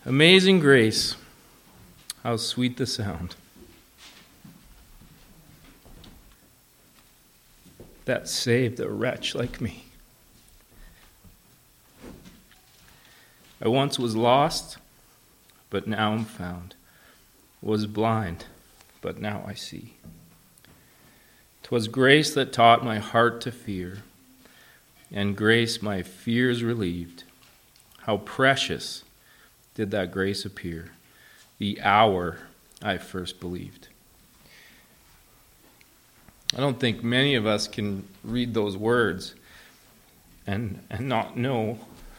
Amazing grace, how sweet the sound that saved a wretch like me. I once was lost, but now am found, was blind, but now I see. 'Twas grace that taught my heart to fear, and grace my fears relieved. How precious did that grace appear, the hour I first believed. I don't think many of us can read those words and not know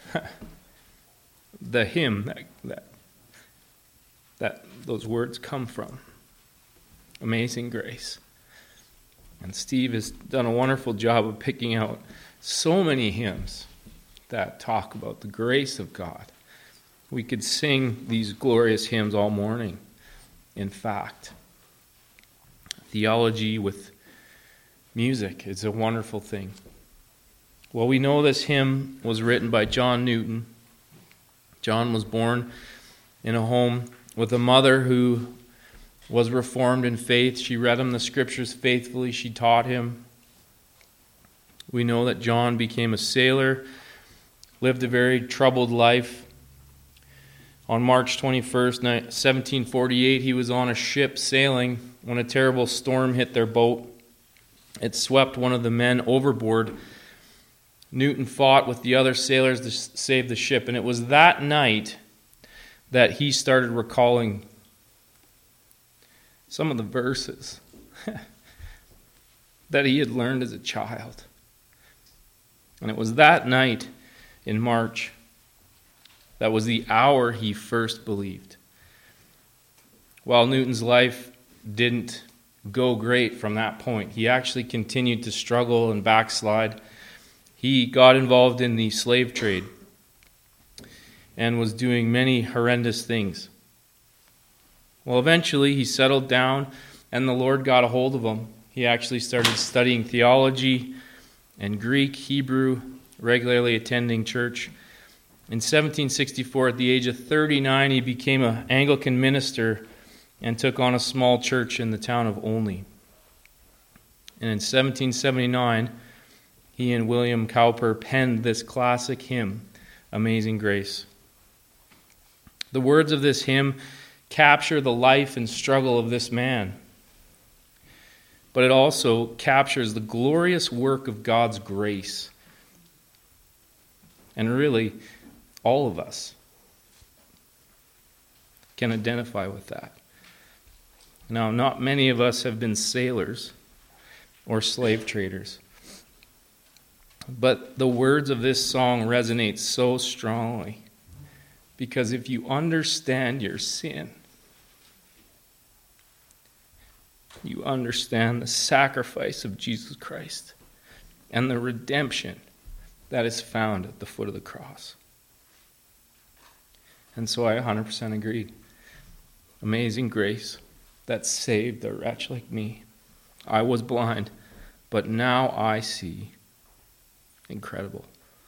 the hymn that those words come from. Amazing grace. And Steve has done a wonderful job of picking out so many hymns that talk about the grace of God. We could sing these glorious hymns all morning. In fact, theology with music is a wonderful thing. Well, we know this hymn was written by John Newton. John was born in a home with a mother who was reformed in faith. She read him the scriptures faithfully. She taught him. We know that John became a sailor, lived a very troubled life. On March 21st, 1748, he was on a ship sailing when a terrible storm hit their boat. It swept one of the men overboard. Newton fought with the other sailors to save the ship, and it was that night that he started recalling some of the verses that he had learned as a child. And it was that night in March that was the hour he first believed. While Newton's life didn't go great from that point, he actually continued to struggle and backslide. He got involved in the slave trade and was doing many horrendous things. Well, eventually he settled down and the Lord got a hold of him. He actually started studying theology and Greek, Hebrew, regularly attending church. In 1764, at the age of 39, he became an Anglican minister and took on a small church in the town of Olney. And in 1779, he and William Cowper penned this classic hymn, Amazing Grace. The words of this hymn capture the life and struggle of this man, but it also captures the glorious work of God's grace. And really, all of us can identify with that. Now, not many of us have been sailors or slave traders, but the words of this song resonate so strongly because if you understand your sin, you understand the sacrifice of Jesus Christ and the redemption that is found at the foot of the cross. And so I 100% agree. Amazing grace that saved a wretch like me. I was blind, but now I see. Incredible.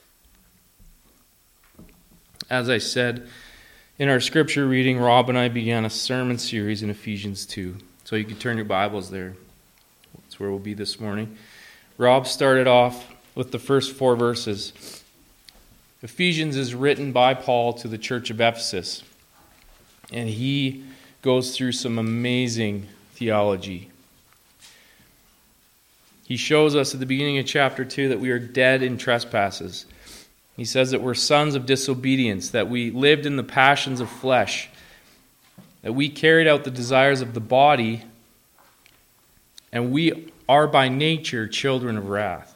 As I said, in our scripture reading, Rob and I began a sermon series in Ephesians 2. So you can turn your Bibles there. That's where we'll be this morning. Rob started off with the first 4 verses. Ephesians is written by Paul to the church of Ephesus, and he goes through some amazing theology. He shows us at the beginning of chapter 2 that we are dead in trespasses. He says that we're sons of disobedience, that we lived in the passions of flesh, that we carried out the desires of the body, and we are by nature children of wrath.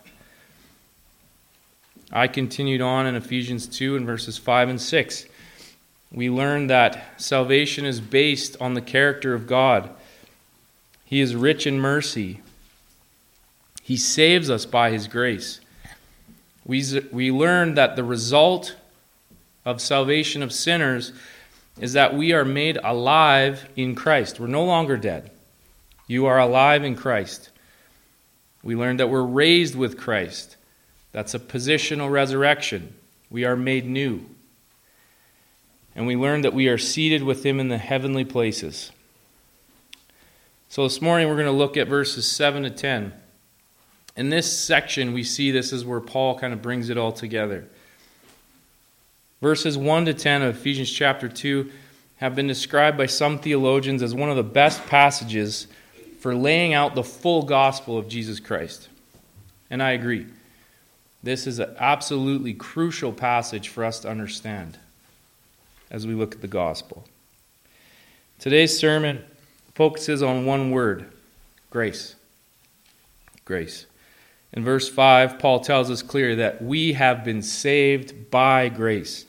I continued on in Ephesians 2 in verses 5 and 6. We learn that salvation is based on the character of God. He is rich in mercy. He saves us by His grace. We learn that the result of salvation of sinners is that we are made alive in Christ. We're no longer dead. You are alive in Christ. We learned that we're raised with Christ. That's a positional resurrection. We are made new. And we learned that we are seated with him in the heavenly places. So this morning we're going to look at verses 7 to 10. In this section we see this is where Paul kind of brings it all together. Verses 1 to 10 of Ephesians chapter 2 have been described by some theologians as one of the best passages for laying out the full gospel of Jesus Christ. And I agree. This is an absolutely crucial passage for us to understand as we look at the gospel. Today's sermon focuses on one word: grace. Grace. In verse 5, Paul tells us clearly that we have been saved by grace.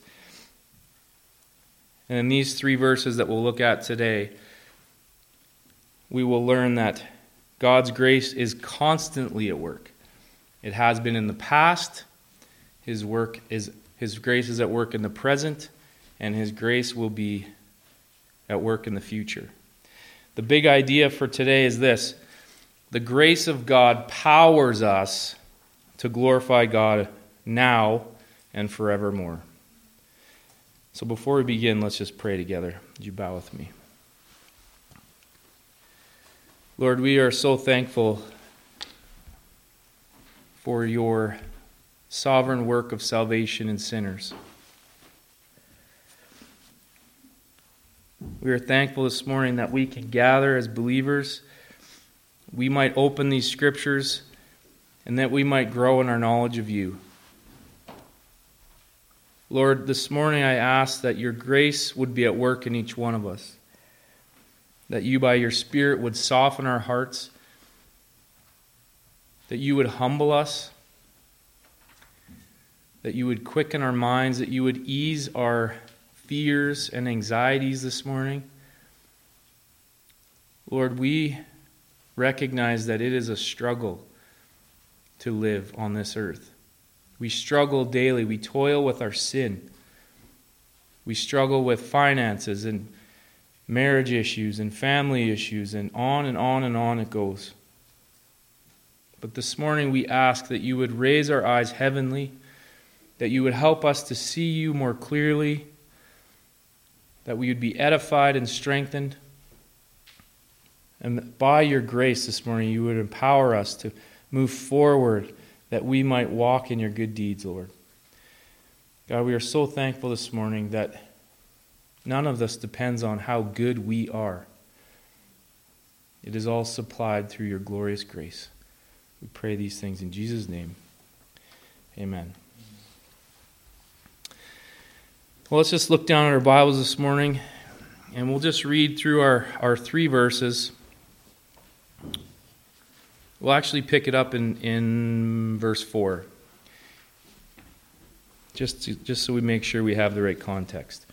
And in these 3 verses that we'll look at today, we will learn that God's grace is constantly at work. It has been in the past, His grace is at work in the present, and His grace will be at work in the future. The big idea for today is this: the grace of God powers us to glorify God now and forevermore. So before we begin, let's just pray together. Would you bow with me? Lord, we are so thankful for your sovereign work of salvation in sinners. We are thankful this morning that we can gather as believers. We might open these scriptures and that we might grow in our knowledge of you. Lord, this morning I ask that your grace would be at work in each one of us. That you by your Spirit would soften our hearts. That you would humble us. That you would quicken our minds. That you would ease our fears and anxieties this morning. Lord, we recognize that it is a struggle to live on this earth. We struggle daily. We toil with our sin. We struggle with finances and marriage issues and family issues, and on and on and on it goes. But this morning we ask that you would raise our eyes heavenly, that you would help us to see you more clearly, that we would be edified and strengthened. And by your grace this morning, you would empower us to move forward, that we might walk in your good deeds, Lord. God, we are so thankful this morning that none of this depends on how good we are. It is all supplied through your glorious grace. We pray these things in Jesus' name. Amen. Well, let's just look down at our Bibles this morning, and we'll just read through our 3 verses. We'll actually pick it up in verse 4, just so we make sure we have the right context.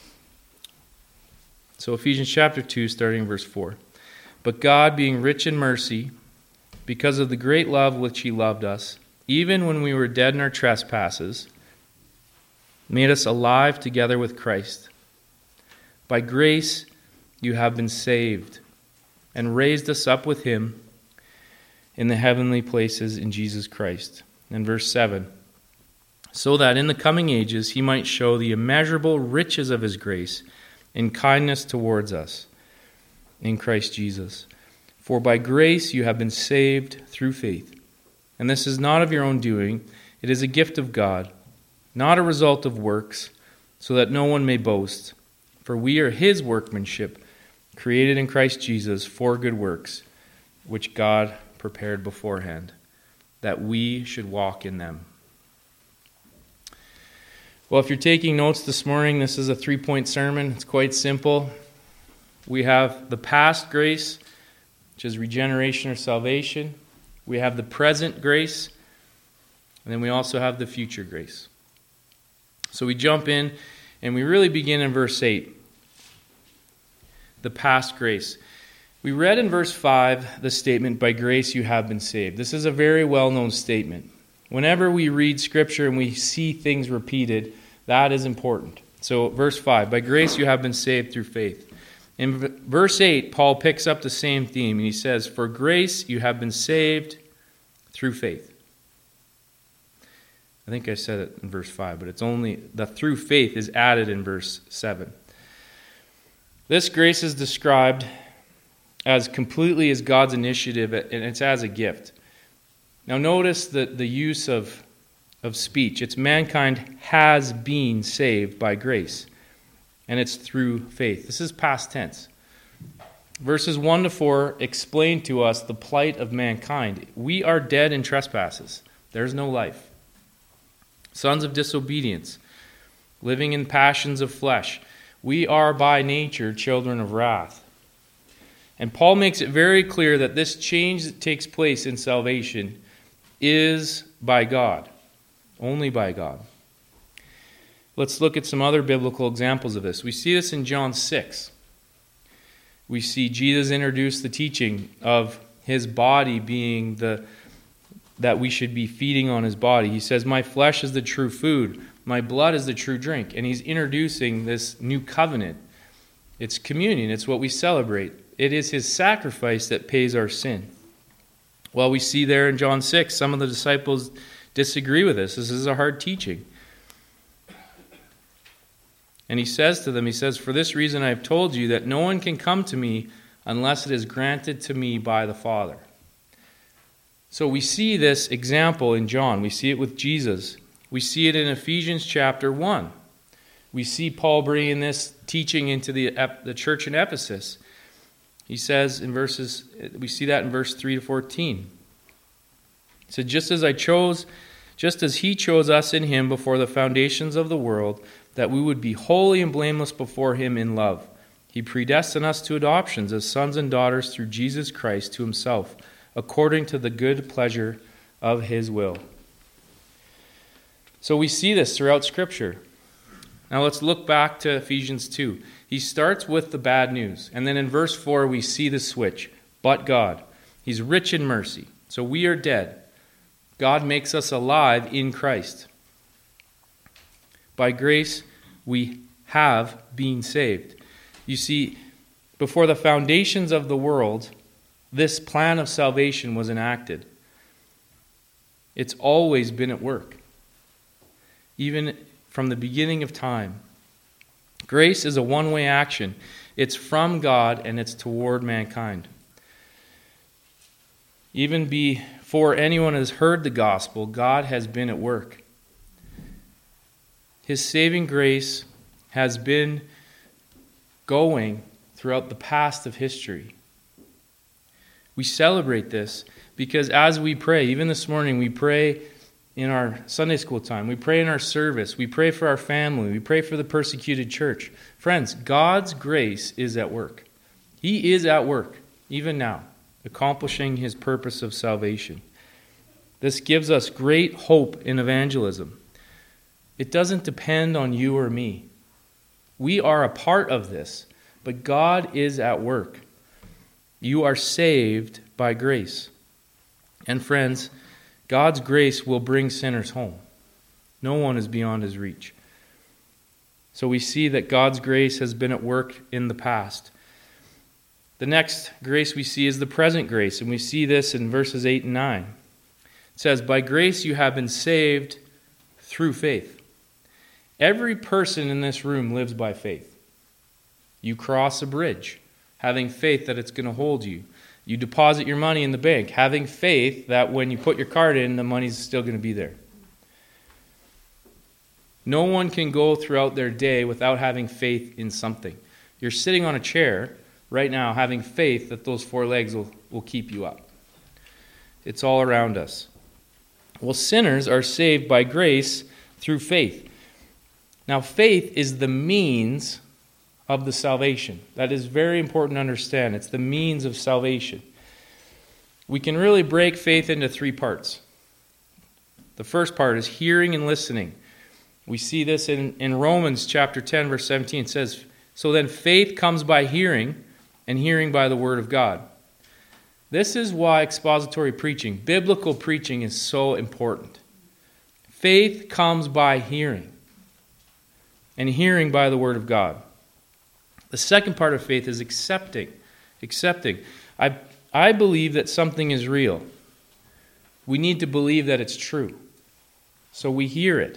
So Ephesians chapter 2, starting in verse 4. But God, being rich in mercy, because of the great love which he loved us, even when we were dead in our trespasses, made us alive together with Christ. By grace you have been saved, and raised us up with him in the heavenly places in Jesus Christ. And verse 7, so that in the coming ages he might show the immeasurable riches of his grace in kindness towards us in Christ Jesus. For by grace you have been saved through faith. And this is not of your own doing, it is a gift of God, not a result of works, so that no one may boast. For we are his workmanship, created in Christ Jesus for good works, which God prepared beforehand, that we should walk in them. Well, if you're taking notes this morning, this is a 3-point sermon. It's quite simple. We have the past grace, which is regeneration or salvation. We have the present grace, and then we also have the future grace. So we jump in, and we really begin in verse 8, the past grace. We read in verse 5 the statement, by grace you have been saved. This is a very well-known statement. Whenever we read Scripture and we see things repeated, that is important. So verse 5, by grace you have been saved through faith. In verse 8, Paul picks up the same theme, and he says, for grace you have been saved through faith. I think I said it in verse 5, but it's only the through faith is added in verse 7. This grace is described as completely as God's initiative, and it's as a gift. Now notice the use of speech. It's mankind has been saved by grace, and it's through faith. This is past tense. Verses 1 to 4 explain to us the plight of mankind. We are dead in trespasses. There's no life. Sons of disobedience, living in passions of flesh. We are by nature children of wrath. And Paul makes it very clear that this change that takes place in salvation is by God, only by God. Let's look at some other biblical examples of this. We see this in John 6. We see Jesus introduce the teaching of his body being that we should be feeding on his body. He says, my flesh is the true food, my blood is the true drink. And he's introducing this new covenant. It's communion, it's what we celebrate. It is his sacrifice that pays our sin. Well, we see there in John 6, some of the disciples disagree with this. This is a hard teaching. And he says to them, for this reason I have told you that no one can come to me unless it is granted to me by the Father. So we see this example in John. We see it with Jesus. We see it in Ephesians chapter 1. We see Paul bringing this teaching into the church in Ephesus. He says we see that in verse 3 to 14. He said, just as he chose us in him before the foundations of the world, that we would be holy and blameless before him in love. He predestined us to adoptions as sons and daughters through Jesus Christ to himself, according to the good pleasure of his will. So we see this throughout Scripture. Now let's look back to Ephesians 2. He starts with the bad news, and then in verse 4 we see the switch. But God, he's rich in mercy. So we are dead. God makes us alive in Christ. By grace, we have been saved. You see, before the foundations of the world, this plan of salvation was enacted. It's always been at work, even from the beginning of time. Grace is a one-way action. It's from God and it's toward mankind. Even before anyone has heard the gospel, God has been at work. His saving grace has been going throughout the past of history. We celebrate this because as we pray, even this morning, we pray in our Sunday school time, we pray in our service, we pray for our family, we pray for the persecuted church. Friends, God's grace is at work. He is at work, even now, accomplishing his purpose of salvation. This gives us great hope in evangelism. It doesn't depend on you or me. We are a part of this, but God is at work. You are saved by grace. And friends, God's grace will bring sinners home. No one is beyond his reach. So we see that God's grace has been at work in the past. The next grace we see is the present grace, and we see this in verses 8 and 9. It says, by grace you have been saved through faith. Every person in this room lives by faith. You cross a bridge, having faith that it's going to hold you. You deposit your money in the bank, having faith that when you put your card in, the money's still going to be there. No one can go throughout their day without having faith in something. You're sitting on a chair right now having faith that those four legs will keep you up. It's all around us. Well, sinners are saved by grace through faith. Now, faith is the means of the salvation. That is very important to understand. It's the means of salvation. We can really break faith into three parts. The first part is hearing and listening. We see this in Romans chapter 10, verse 17. It says, so then faith comes by hearing, and hearing by the word of God. This is why expository preaching, biblical preaching, is so important. Faith comes by hearing, and hearing by the word of God. The second part of faith is accepting. I believe that something is real. We need to believe that it's true. So we hear it.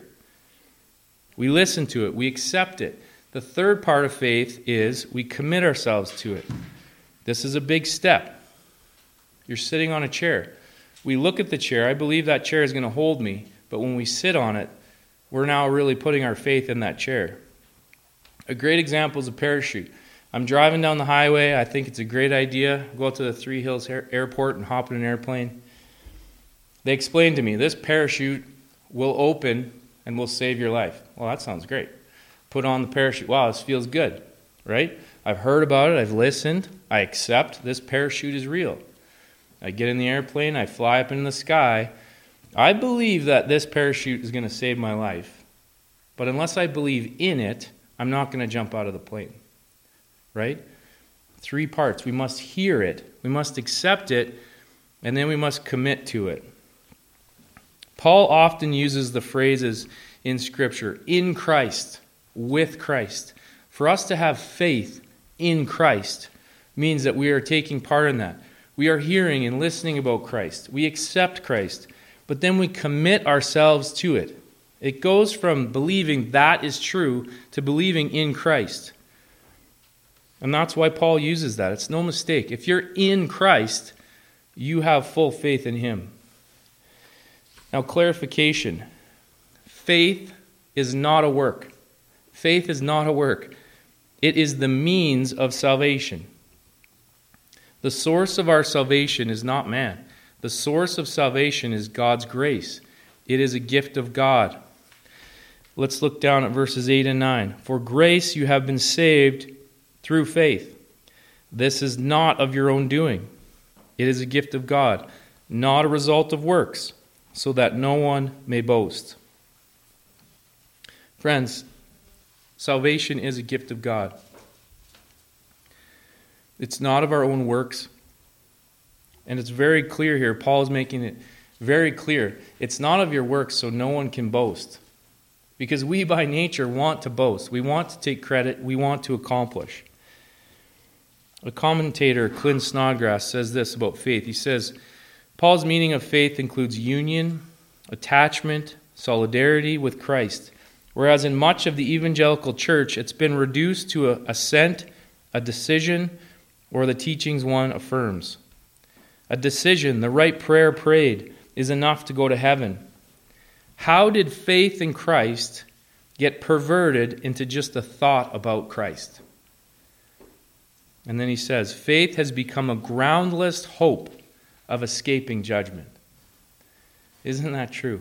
We listen to it. We accept it. The third part of faith is we commit ourselves to it. This is a big step. You're sitting on a chair. We look at the chair. I believe that chair is going to hold me. But when we sit on it, we're now really putting our faith in that chair. A great example is a parachute. I'm driving down the highway. I think it's a great idea. Go out to the Three Hills Airport and hop in an airplane. They explained to me, this parachute will open and will save your life. Well, that sounds great. Put on the parachute. Wow, this feels good, right? I've heard about it. I've listened. I accept this parachute is real. I get in the airplane. I fly up in the sky. I believe that this parachute is going to save my life. But unless I believe in it, I'm not going to jump out of the plane, right? 3 parts. We must hear it. We must accept it. And then we must commit to it. Paul often uses the phrases in Scripture, in Christ, with Christ. For us to have faith in Christ means that we are taking part in that. We are hearing and listening about Christ. We accept Christ, but then we commit ourselves to it. It goes from believing that is true to believing in Christ. And that's why Paul uses that. It's no mistake. If you're in Christ, you have full faith in Him. Now, clarification. Faith is not a work. Faith is not a work. It is the means of salvation. The source of our salvation is not man. The source of salvation is God's grace. It is a gift of God. Let's look down at verses 8 and 9. For grace you have been saved through faith. This is not of your own doing. It is a gift of God, not a result of works, so that no one may boast. Friends, salvation is a gift of God. It's not of our own works. And it's very clear here. Paul is making it very clear. It's not of your works, so no one can boast. Because we by nature want to boast. We want to take credit. We want to accomplish. A commentator, Clint Snodgrass, says this about faith. He says, Paul's meaning of faith includes union, attachment, solidarity with Christ. Whereas in much of the evangelical church, it's been reduced to a assent, a decision, or the teachings one affirms. A decision, the right prayer prayed, is enough to go to heaven. How did faith in Christ get perverted into just a thought about Christ? And then he says, faith has become a groundless hope of escaping judgment. Isn't that true?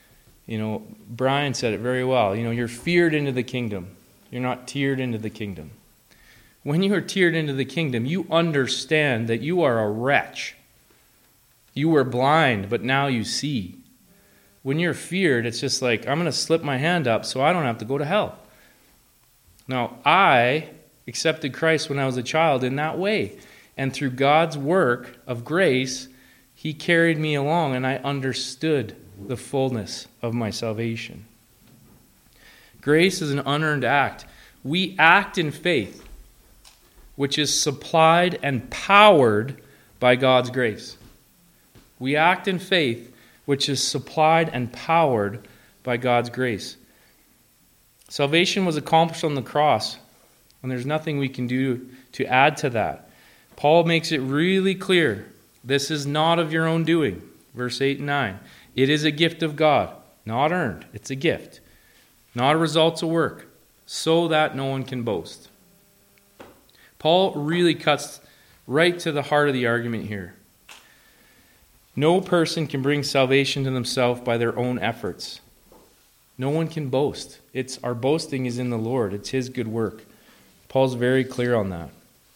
Brian said it very well. You're feared into the kingdom. You're not tiered into the kingdom. When you are tiered into the kingdom, you understand that you are a wretch. You were blind, but now you see. When you're feared, it's just like, I'm going to slip my hand up so I don't have to go to hell. Now, I accepted Christ when I was a child in that way. And through God's work of grace, He carried me along, and I understood the fullness of my salvation. Grace is an unearned act. We act in faith, which is supplied and powered by God's grace. We act in faith, which is supplied and powered by God's grace. Salvation was accomplished on the cross, and there's nothing we can do to add to that. Paul makes it really clear. This is not of your own doing. Verse 8 and 9. It is a gift of God, not earned. It's a gift, not a result of work, so that no one can boast. Paul really cuts right to the heart of the argument here. No person can bring salvation to themselves by their own efforts. No one can boast. Our boasting is in the Lord. It's His good work. Paul's very clear on that.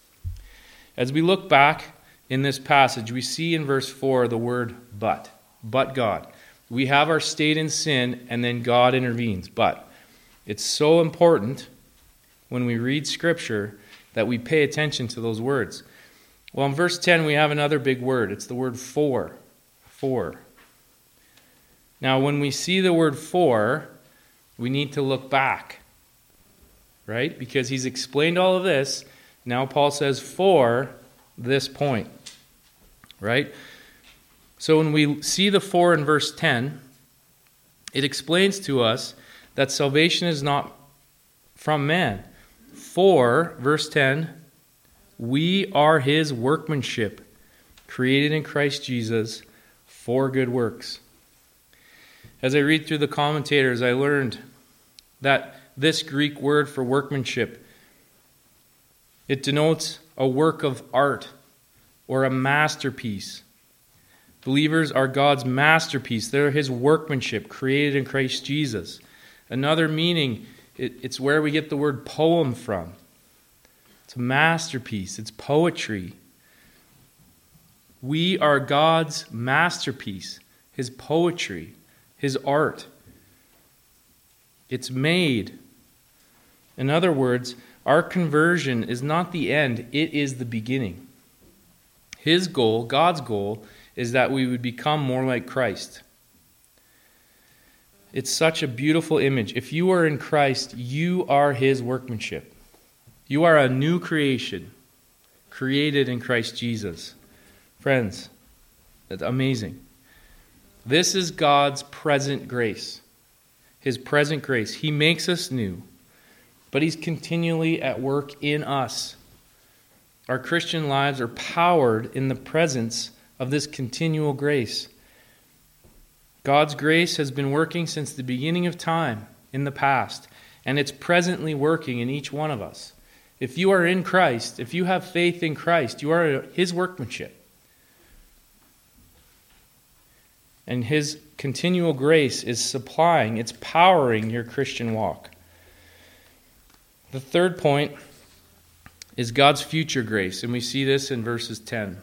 As we look back in this passage, we see in verse 4 the word but God. We have our state in sin, and then God intervenes. But it's so important when we read Scripture that we pay attention to those words. Well, in verse 10, we have another big word. It's the word for. For. Now, when we see the word for, we need to look back, right? Because he's explained all of this. Now Paul says for this point, right? So when we see the for in verse 10, It explains to us that salvation is not from man. For, verse 10, we are his workmanship, created in Christ Jesus for good works. As I read through the commentators, I learned that this Greek word for workmanship, it denotes a work of art or a masterpiece. Believers are God's masterpiece. They're his workmanship, created in Christ Jesus. Another meaning, it's where we get the word poem from. It's a masterpiece. It's poetry. We are God's masterpiece, his poetry, his art. It's made. In other words, our conversion is not the end, it is the beginning. His goal, God's goal, is that we would become more like Christ. It's such a beautiful image. If you are in Christ, you are his workmanship. You are a new creation, created in Christ Jesus. Friends, that's amazing. This is God's present grace. His present grace. He makes us new, but he's continually at work in us. Our Christian lives are powered in the presence of this continual grace. God's grace has been working since the beginning of time in the past, and it's presently working in each one of us. If you are in Christ, if you have faith in Christ, you are his workmanship. And his continual grace is supplying, it's powering your Christian walk. The third point is God's future grace, and we see this in verse 10.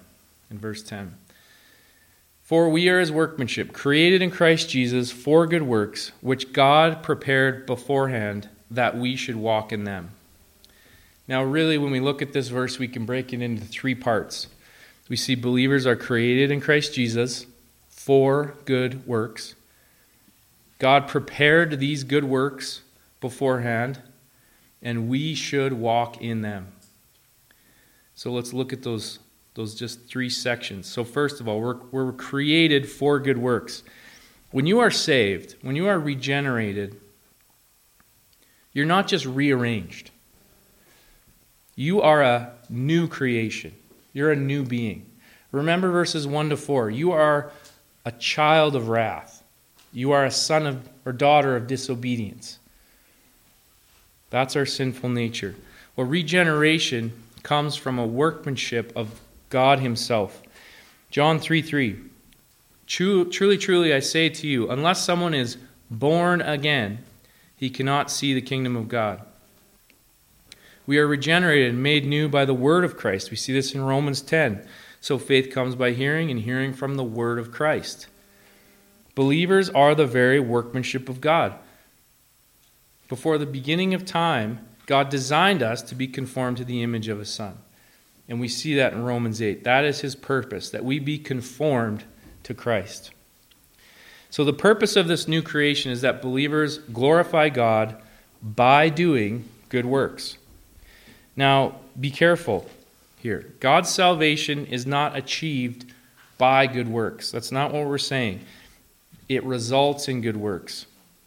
For we are his workmanship, created in Christ Jesus for good works, which God prepared beforehand that we should walk in them. Now really, when we look at this verse, we can break it into three parts. We see believers are created in Christ Jesus for good works. God prepared these good works beforehand, and we should walk in them. So let's look at those just three sections. So first of all, we're created for good works. When you are saved, when you are regenerated, you're not just rearranged. You are a new creation. You're a new being. Remember verses 1 to 4. You are a child of wrath. You are a son of or daughter of disobedience. That's our sinful nature. Well, regeneration comes from a workmanship of God himself. John 3:3. Truly, truly, I say to you, unless someone is born again, he cannot see the kingdom of God. We are regenerated and made new by the word of Christ. We see this in Romans 10. So faith comes by hearing, and hearing from the word of Christ. Believers are the very workmanship of God. Before the beginning of time, God designed us to be conformed to the image of his Son. And we see that in Romans 8. That is his purpose, that we be conformed to Christ. So the purpose of this new creation is that believers glorify God by doing good works. Now, be careful here. God's salvation is not achieved by good works. That's not what we're saying. It results in good works.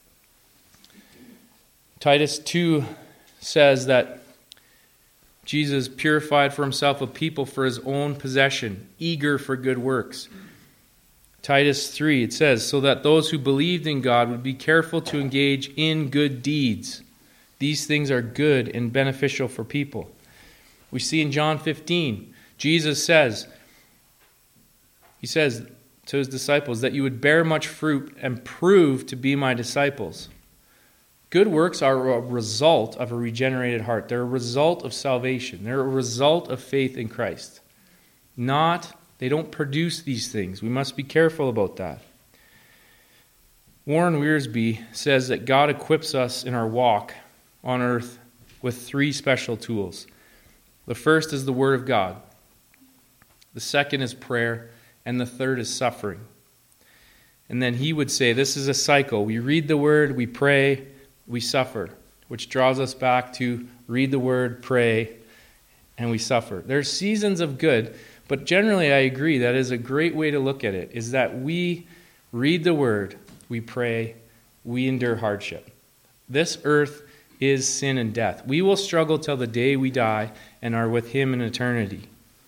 Titus 2 says that Jesus purified for himself a people for his own possession, eager for good works. Titus 3, it says, so that those who believed in God would be careful to engage in good deeds. These things are good and beneficial for people. We see in John 15, Jesus says, he says to his disciples that you would bear much fruit and prove to be my disciples. Good works are a result of a regenerated heart. They're a result of salvation. They're a result of faith in Christ. They don't produce these things. We must be careful about that. Warren Wiersbe says that God equips us in our walk on earth with three special tools. The first is the Word of God. The second is prayer. And the third is suffering. And then he would say this is a cycle. We read the Word, we pray, we suffer, which draws us back to read the Word, pray, and we suffer. There's seasons of good, but generally I agree that is a great way to look at it, is that we read the Word, we pray, we endure hardship. This earth is sin and death. We will struggle till the day we die and are with him in eternity.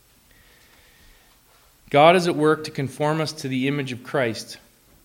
God is at work to conform us to the image of Christ.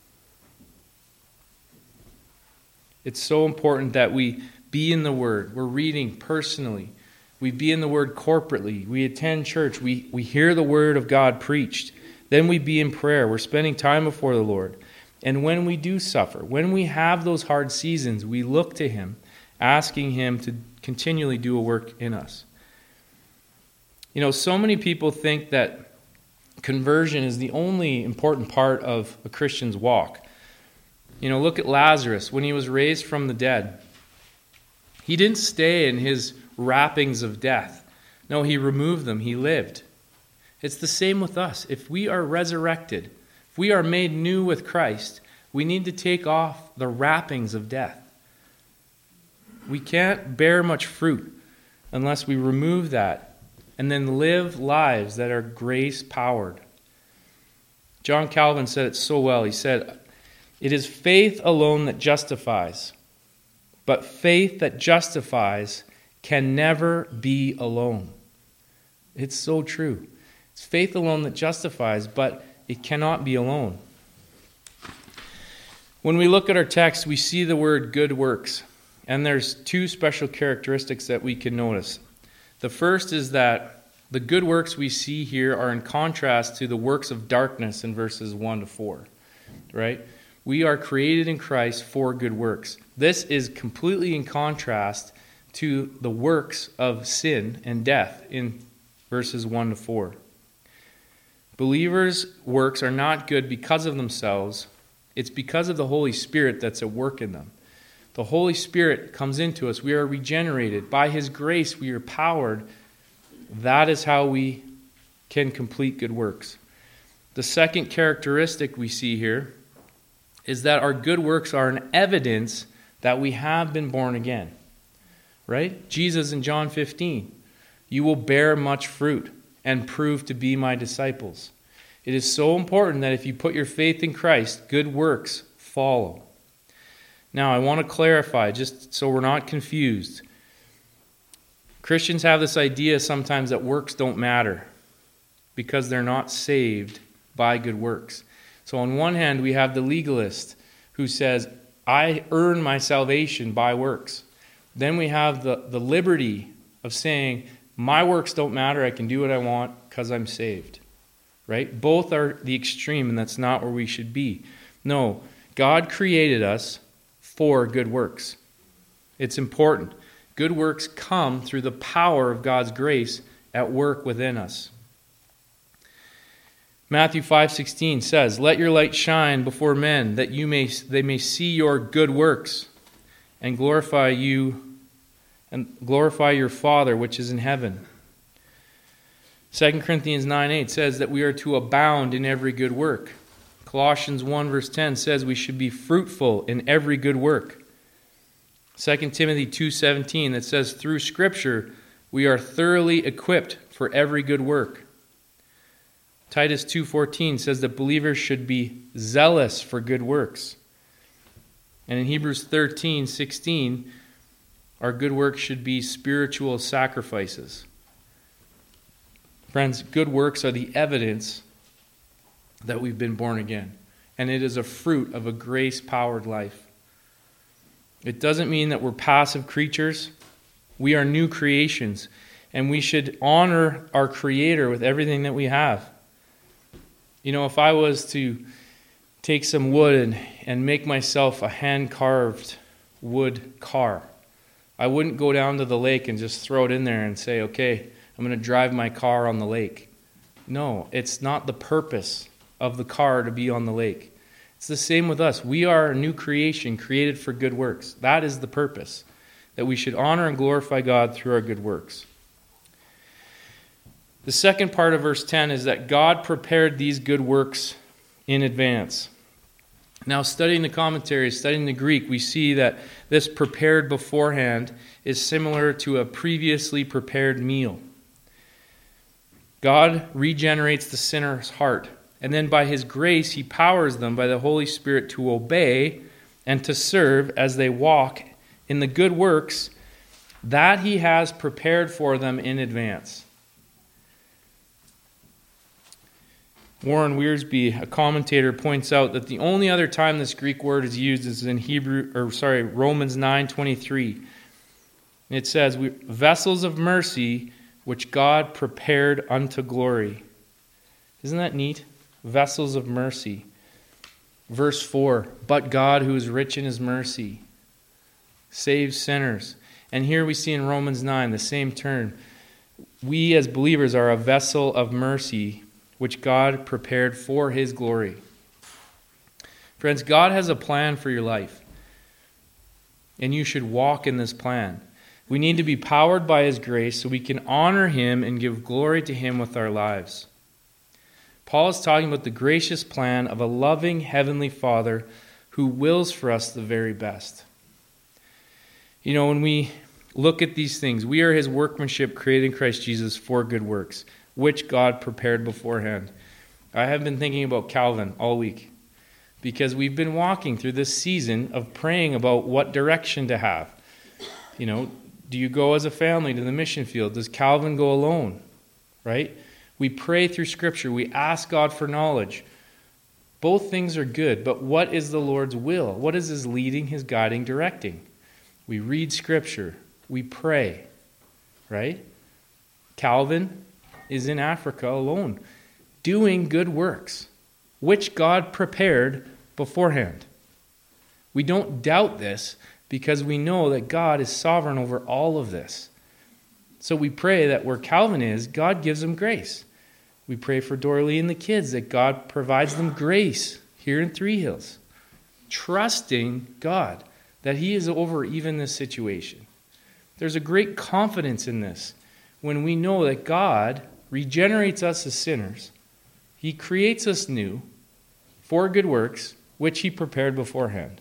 It's so important that we be in the Word. We're reading personally. We be in the Word corporately. We attend church. We hear the Word of God preached. Then we be in prayer. We're spending time before the Lord. And when we do suffer, when we have those hard seasons, we look to him, asking him to continually do a work in us. You know, so many people think that conversion is the only important part of a Christian's walk. You know, look at Lazarus when he was raised from the dead. He didn't stay in his wrappings of death. No, he removed them. He lived. It's the same with us. If we are resurrected, if we are made new with Christ, we need to take off the wrappings of death. We can't bear much fruit unless we remove that and then live lives that are grace-powered. John Calvin said it so well. He said, "It is faith alone that justifies, but faith that justifies can never be alone." It's so true. It's faith alone that justifies, but it cannot be alone. When we look at our text, we see the word good works, and there's two special characteristics that we can notice. The first is that the good works we see here are in contrast to the works of darkness in verses 1 to 4, right? We are created in Christ for good works. This is completely in contrast to the works of sin and death in verses 1 to 4. Believers' works are not good because of themselves. It's because of the Holy Spirit that's at work in them. The Holy Spirit comes into us. We are regenerated. By his grace, we are powered. That is how we can complete good works. The second characteristic we see here is that our good works are an evidence that we have been born again. Right? Jesus in John 15, "You will bear much fruit and prove to be my disciples." It is so important that if you put your faith in Christ, good works follow. Now, I want to clarify, just so we're not confused. Christians have this idea sometimes that works don't matter because they're not saved by good works. So on one hand, we have the legalist who says, I earn my salvation by works. Then we have the liberty of saying, my works don't matter, I can do what I want because I'm saved. Right? Both are the extreme, and that's not where we should be. No, God created us for good works. It's important. Good works come through the power of God's grace at work within us. Matthew 5:16 says, "Let your light shine before men, that they may see your good works and glorify you and glorify your Father which is in heaven." 2 Corinthians 9:8 says that we are to abound in every good work. Colossians 1 verse 10 says we should be fruitful in every good work. 2 Timothy 2:17 that says through Scripture we are thoroughly equipped for every good work. Titus 2:14 says that believers should be zealous for good works. And in Hebrews 13:16, our good works should be spiritual sacrifices. Friends, good works are the evidence that we've been born again. And it is a fruit of a grace-powered life. It doesn't mean that we're passive creatures. We are new creations. And we should honor our Creator with everything that we have. You know, if I was to take some wood and make myself a hand-carved wood car, I wouldn't go down to the lake and just throw it in there and say, okay, I'm going to drive my car on the lake. No, it's not the purpose of the car to be on the lake. It's the same with us. We are a new creation created for good works. That is the purpose, that we should honor and glorify God through our good works. The second part of verse 10 is that God prepared these good works in advance. Now, studying the commentaries, studying the Greek, we see that this prepared beforehand is similar to a previously prepared meal. God regenerates the sinner's heart, and then by his grace, he powers them by the Holy Spirit to obey and to serve as they walk in the good works that he has prepared for them in advance. Warren Wiersbe, a commentator, points out that the only other time this Greek word is used is in Romans 9:23. It says, vessels of mercy which God prepared unto glory. Isn't that neat? Vessels of mercy. Verse 4, but God, who is rich in his mercy, saves sinners. And here we see in Romans 9 the same term. We as believers are a vessel of mercy which God prepared for his glory. Friends, God has a plan for your life, and you should walk in this plan. We need to be powered by his grace so we can honor him and give glory to him with our lives. Paul is talking about the gracious plan of a loving heavenly Father who wills for us the very best. You know, when we look at these things, we are his workmanship created in Christ Jesus for good works, which God prepared beforehand. I have been thinking about Calvin all week because we've been walking through this season of praying about what direction to have. You know, do you go as a family to the mission field? Does Calvin go alone? Right? We pray through Scripture. We ask God for knowledge. Both things are good, but what is the Lord's will? What is his leading, his guiding, directing? We read Scripture. We pray. Right? Calvin is in Africa alone, doing good works, which God prepared beforehand. We don't doubt this because we know that God is sovereign over all of this. So we pray that where Calvin is, God gives him grace. We pray for Dorlee and the kids that God provides them grace here in Three Hills, trusting God that he is over even this situation. There's a great confidence in this when we know that God regenerates us as sinners. He creates us new for good works, which he prepared beforehand.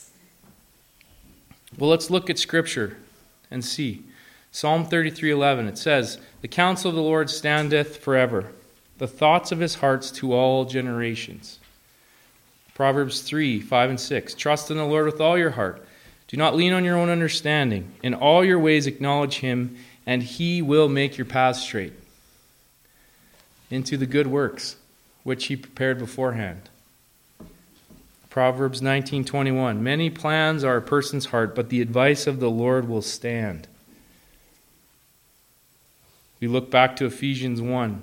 Well, let's look at Scripture and see. Psalm 33:11, it says, the counsel of the Lord standeth forever, the thoughts of his hearts to all generations. Proverbs 3:5 and 6, trust in the Lord with all your heart. Do not lean on your own understanding. In all your ways acknowledge him, and he will make your paths straight. Into the good works, which he prepared beforehand. Proverbs 19:21, many plans are a person's heart, but the advice of the Lord will stand. We look back to Ephesians 1.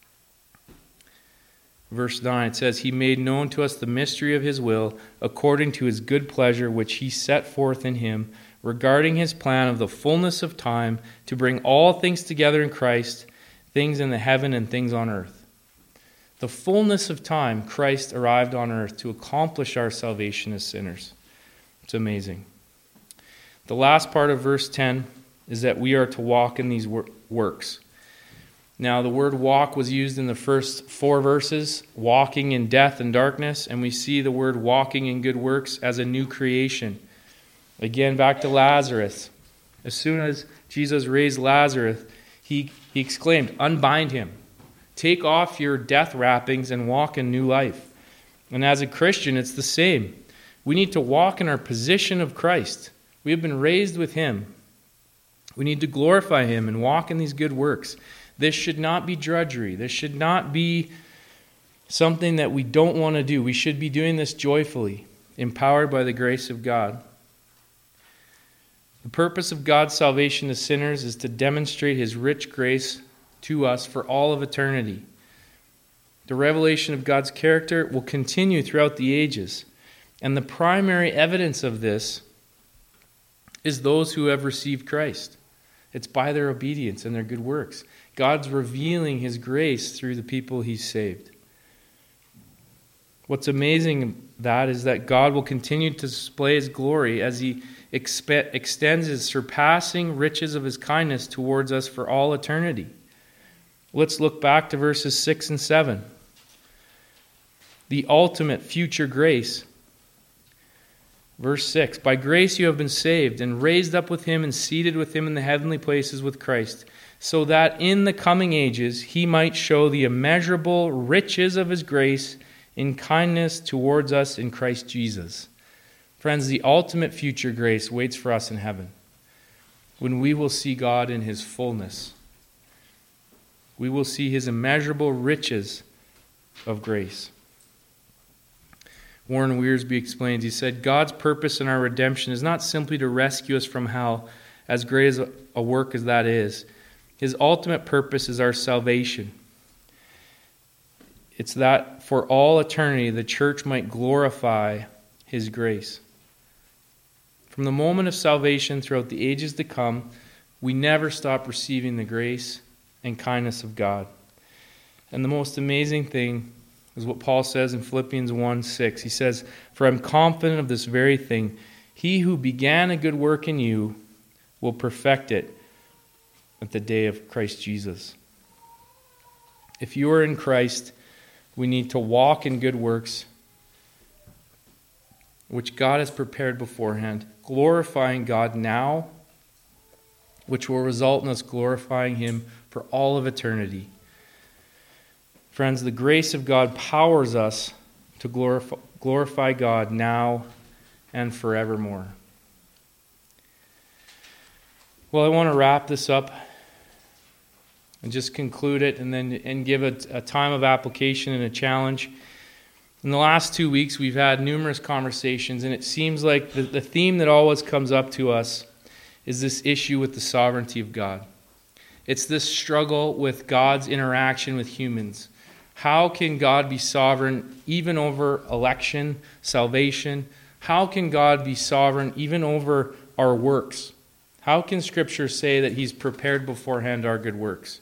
Verse 9, it says, he made known to us the mystery of his will, according to his good pleasure, which he set forth in him, regarding his plan of the fullness of time, to bring all things together in Christ, things in the heaven and things on earth. The fullness of time, Christ arrived on earth to accomplish our salvation as sinners. It's amazing. The last part of verse 10 is that we are to walk in these works. Now, the word walk was used in the first 4 verses, walking in death and darkness, and we see the word walking in good works as a new creation. Again, back to Lazarus. As soon as Jesus raised Lazarus, he exclaimed, unbind him. Take off your death wrappings and walk in new life. And as a Christian, it's the same. We need to walk in our position of Christ. We have been raised with him. We need to glorify him and walk in these good works. This should not be drudgery. This should not be something that we don't want to do. We should be doing this joyfully, empowered by the grace of God. The purpose of God's salvation to sinners is to demonstrate his rich grace to us for all of eternity. The revelation of God's character will continue throughout the ages. And the primary evidence of this is those who have received Christ. It's by their obedience and their good works. God's revealing his grace through the people he's saved. What's amazing that is that God will continue to display his glory as he extends his surpassing riches of his kindness towards us for all eternity. Let's look back to verses 6 and 7. The ultimate future grace. Verse 6, by grace you have been saved and raised up with him and seated with him in the heavenly places with Christ, so that in the coming ages he might show the immeasurable riches of his grace in kindness towards us in Christ Jesus. Friends, the ultimate future grace waits for us in heaven, when we will see God in his fullness. We will see his immeasurable riches of grace. Warren Wiersbe explains, he said, God's purpose in our redemption is not simply to rescue us from hell, as great as a work as that is. His ultimate purpose is our salvation. It's that for all eternity the church might glorify his grace. From the moment of salvation throughout the ages to come, we never stop receiving the grace and kindness of God. And the most amazing thing is what Paul says in Philippians 1:6. He says, "For I'm confident of this very thing, he who began a good work in you will perfect it at the day of Christ Jesus." If you are in Christ, we need to walk in good works, which God has prepared beforehand, glorifying God now, which will result in us glorifying him for all of eternity. Friends, the grace of God powers us to glorify God now and forevermore. Well, I want to wrap this up and just conclude it and give it a time of application and a challenge. In the last 2 weeks, we've had numerous conversations, and it seems like the theme that always comes up to us is this issue with the sovereignty of God. It's this struggle with God's interaction with humans. How can God be sovereign even over election, salvation? How can God be sovereign even over our works? How can Scripture say that he's prepared beforehand our good works?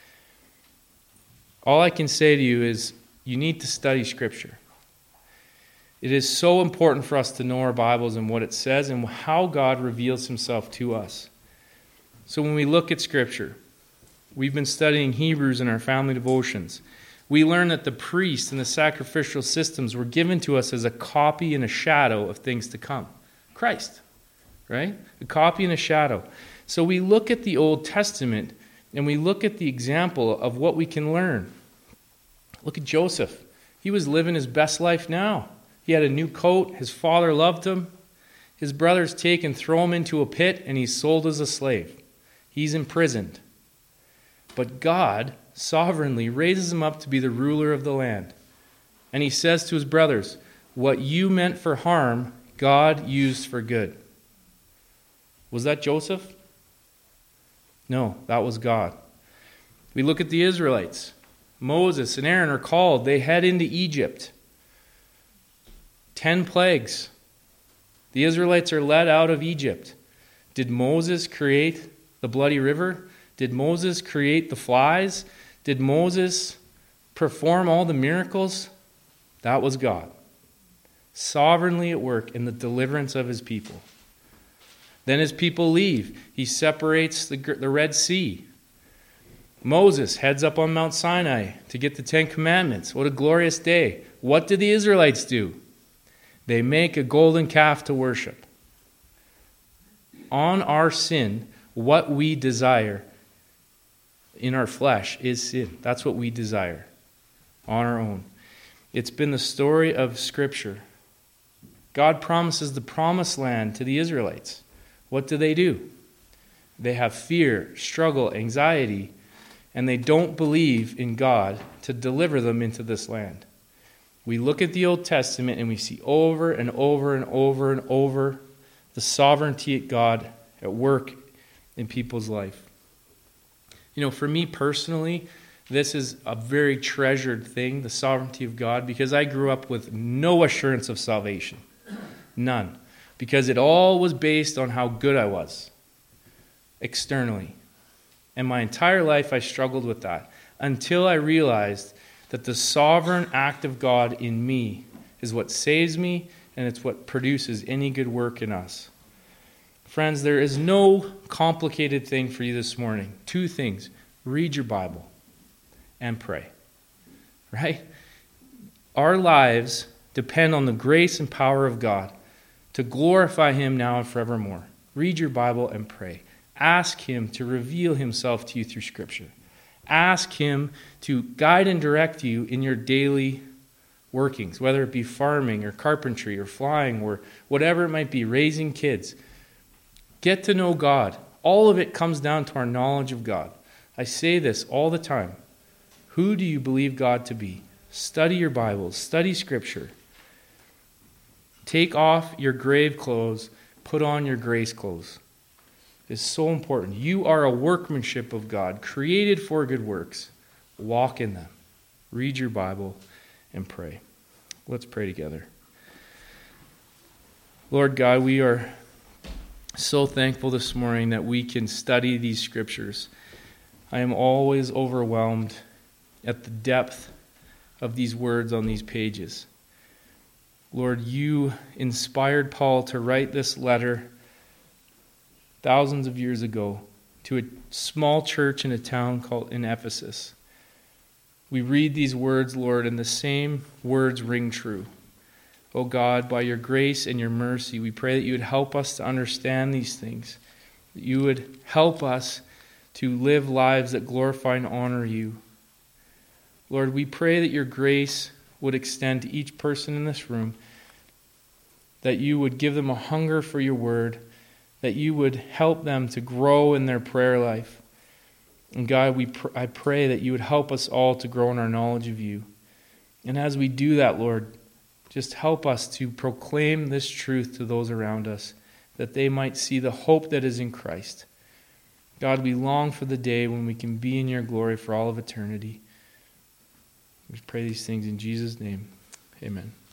All I can say to you is you need to study Scripture. It is so important for us to know our Bibles and what it says and how God reveals himself to us. So when we look at Scripture, we've been studying Hebrews in our family devotions. We learn that the priest and the sacrificial systems were given to us as a copy and a shadow of things to come. Christ, right? A copy and a shadow. So we look at the Old Testament and we look at the example of what we can learn. Look at Joseph. He was living his best life now. He had a new coat. His father loved him. His brothers take and throw him into a pit, and he's sold as a slave. He's imprisoned. But God sovereignly raises him up to be the ruler of the land. And he says to his brothers, what you meant for harm, God used for good. Was that Joseph? No, that was God. We look at the Israelites. Moses and Aaron are called. They head into Egypt. 10 plagues. The Israelites are led out of Egypt. Did Moses create the bloody river? Did Moses create the flies? Did Moses perform all the miracles? That was God. Sovereignly at work in the deliverance of his people. Then his people leave. He separates the Red Sea. Moses heads up on Mount Sinai to get the 10 Commandments. What a glorious day. What did the Israelites do? They make a golden calf to worship. On our sin, what we desire in our flesh is sin. That's what we desire on our own. It's been the story of Scripture. God promises the promised land to the Israelites. What do? They have fear, struggle, anxiety, and they don't believe in God to deliver them into this land. We look at the Old Testament and we see over and over and over and over the sovereignty of God at work in people's life. You know, for me personally, this is a very treasured thing, the sovereignty of God, because I grew up with no assurance of salvation. None. Because it all was based on how good I was externally. And my entire life I struggled with that until I realized that the sovereign act of God in me is what saves me, and it's what produces any good work in us. Friends, there is no complicated thing for you this morning. 2 things. Read your Bible and pray. Right? Our lives depend on the grace and power of God to glorify him now and forevermore. Read your Bible and pray. Ask him to reveal himself to you through Scripture. Ask him to guide and direct you in your daily workings, whether it be farming or carpentry or flying or whatever it might be, raising kids. Get to know God. All of it comes down to our knowledge of God. I say this all the time. Who do you believe God to be? Study your Bibles. Study Scripture. Take off your grave clothes. Put on your grace clothes. It's so important. You are a workmanship of God, created for good works. Walk in them. Read your Bible and pray. Let's pray together. Lord God, we are so thankful this morning that we can study these scriptures. I am always overwhelmed at the depth of these words on these pages. Lord, you inspired Paul to write this letter thousands of years ago to a small church in a town called in Ephesus. We read these words, Lord, and the same words ring true. Oh God, by your grace and your mercy, we pray that you would help us to understand these things, that you would help us to live lives that glorify and honor you. Lord, we pray that your grace would extend to each person in this room, that you would give them a hunger for your word, that you would help them to grow in their prayer life. And God, I pray that you would help us all to grow in our knowledge of you. And as we do that, Lord, just help us to proclaim this truth to those around us, that they might see the hope that is in Christ. God, we long for the day when we can be in your glory for all of eternity. We pray these things in Jesus' name. Amen.